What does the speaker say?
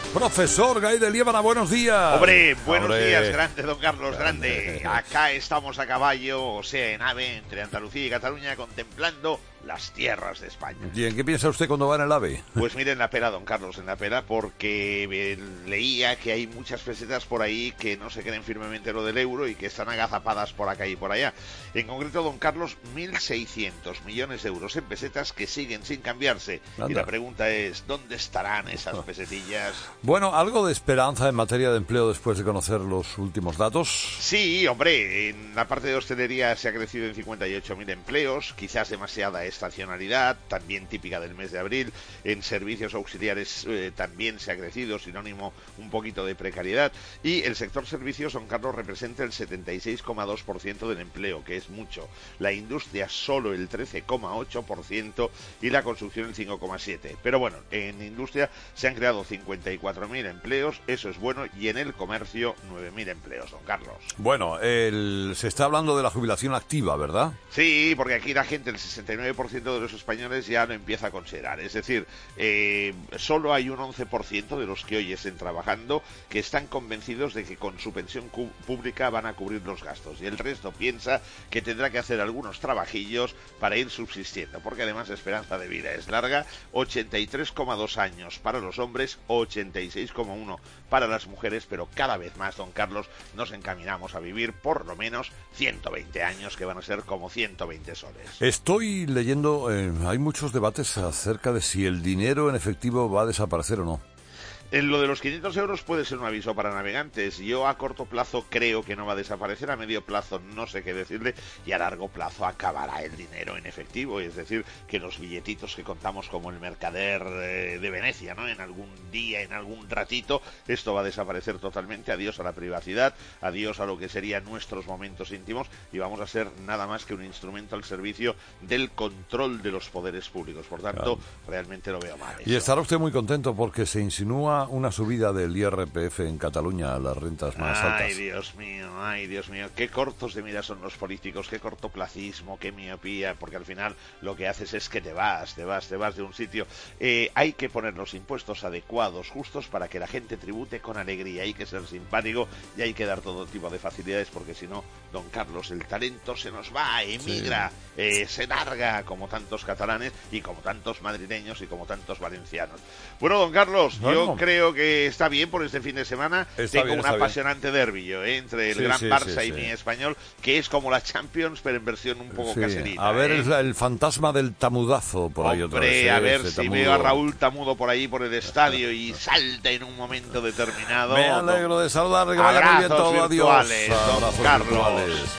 Profesor Gay de Liébana, buenos días. Hombre, buenos días, grande don Carlos, grande. Acá estamos a caballo, o sea, en AVE, entre Andalucía y Cataluña, contemplando las tierras de España. ¿Y en qué piensa usted cuando va en el AVE? Pues mire, en la pera, don Carlos, en la pera, porque leía que hay muchas pesetas por ahí que no se creen firmemente lo del euro y que están agazapadas por acá y por allá. En concreto, don Carlos, 1.600 millones de euros en pesetas que siguen sin cambiarse. Anda. Y la pregunta es, ¿dónde estarán esas pesetillas? Bueno, ¿algo de esperanza en materia de empleo después de conocer los últimos datos? Sí, hombre, en la parte de hostelería se ha crecido en 58.000 empleos, quizás demasiada estacionalidad, también típica del mes de abril. En servicios auxiliares también se ha crecido, sinónimo un poquito de precariedad. Y el sector servicios, don Carlos, representa el 76,2% del empleo, que es mucho. La industria solo el 13,8% y la construcción el 5,7%. Pero bueno, en industria se han creado 54.000 empleos, eso es bueno, y en el comercio 9.000 empleos, don Carlos. Bueno, se está hablando de la jubilación activa, ¿verdad? Sí, porque aquí la gente, el 69% de los españoles ya lo empieza a considerar. Es decir, solo hay un 11% de los que hoy estén trabajando que están convencidos de que con su pensión pública van a cubrir los gastos. Y el resto piensa que tendrá que hacer algunos trabajillos para ir subsistiendo, porque además la esperanza de vida es larga, 83,2 años para los hombres, 86,1 para las mujeres, pero cada vez más, don Carlos, nos encaminamos a vivir por lo menos 120 años, que van a ser como 120 soles. Estoy leyendo, hay muchos debates acerca de si el dinero en efectivo va a desaparecer o no. En lo de los 500 euros puede ser un aviso para navegantes. Yo a corto plazo creo que no va a desaparecer, a medio plazo no sé qué decirle, y a largo plazo acabará el dinero en efectivo. Es decir, que los billetitos que contamos como el mercader de Venecia, ¿no? En algún día, en algún ratito, esto va a desaparecer totalmente. Adiós a la privacidad, adiós a lo que serían nuestros momentos íntimos, y vamos a ser nada más que un instrumento al servicio del control de los poderes públicos. Por tanto, realmente lo veo mal. Y estará usted muy contento porque se insinúa una subida del IRPF en Cataluña a las rentas más altas. Ay, Dios mío, qué cortos de mira son los políticos, qué cortoplacismo, qué miopía, porque al final lo que haces es que te vas de un sitio. Hay que poner los impuestos adecuados, justos, para que la gente tribute con alegría. Hay que ser simpático y hay que dar todo tipo de facilidades, porque si no, don Carlos, el talento se nos va, emigra, se larga, como tantos catalanes y como tantos madrileños y como tantos valencianos. Bueno, don Carlos, yo creo que está bien por este fin de semana. Tengo un apasionante derbi entre el gran Barça y mi Español, que es como la Champions, pero en versión un poco caserita. A ver el fantasma del tamudazo por ahí otra vez. A ver si veo a Raúl Tamudo por ahí por el estadio y salta en un momento determinado. Me alegro de saludarle, que vaya muy bien todo. Adiós. Don Carlos.